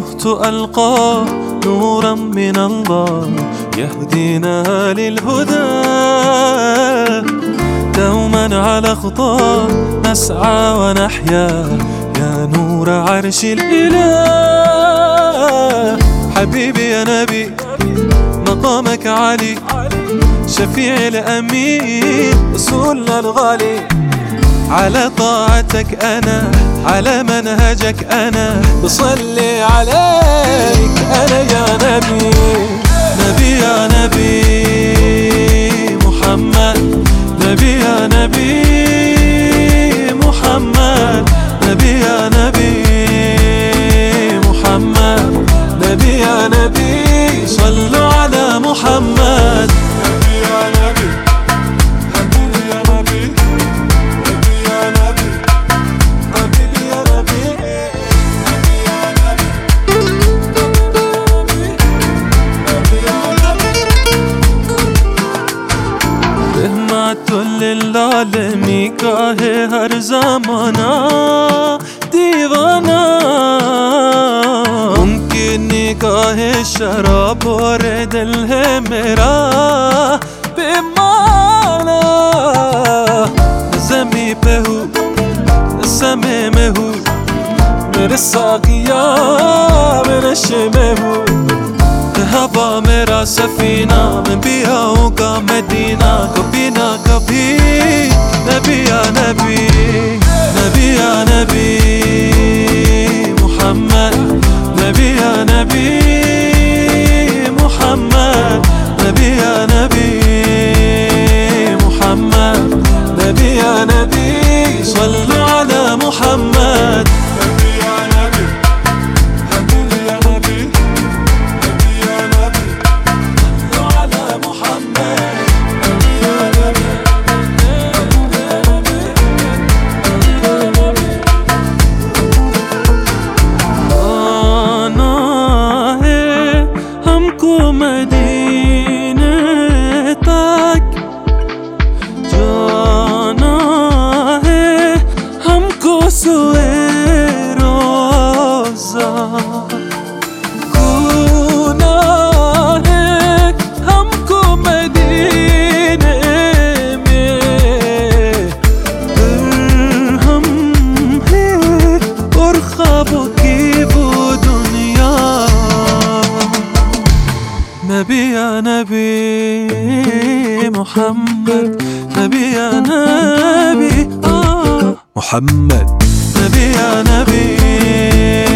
تهت ألقى نورا من الله يهدينا للهدى. دوما على خطاه نسعى ونحيا يا نور عرش الإله. حبيبي يا نبي مقامك عالي، شفيع الأمين رسولنا الغالي. على طاعتك أنا على منهجك أنا بصلي عليك أنا يا نبي. نبي يا نبي محمد، نبي يا نبي محمد، نبي يا نبي محمد، نبي يا نبي صلوا على محمد. نبي يا نبي حبيبي يا نبي، نبي يا نبي حبيبي يا نبي، نبي يا نبي نبي يا نبي. رحمت للعالمین کا ہے ہر زمانہ دیوانہ. ممکن نگاہ شراب اور دل ہے میرا بیمانہ. زمین پہ ہوں سمے میں ہوں میرے ساقیا میں نشے میں ہوں. ہوا میرا سفینہ میں بھی آؤں گا مدینہ کبھی نہ کبھی. نبی یا نبی نبی یا نبی محمد، نبی یا نبی محمد، نبی یا نبی محمد، نبی یا نبی صلوا على محمد. نبی یا نبی حبیبی یا نبی، نبی یا نبی صلوا على محمد. نبی یا نبی آنا ہے ہم کو مدینے تک، جانا ہے ہم کو سوئے روزہ. گونا ہے ہم کو مدینے میں درہم ہے اور خوابوں کی وہ دنیا. نبی یا نبی محمد، نبی یا نبی محمد، نبی یا نبی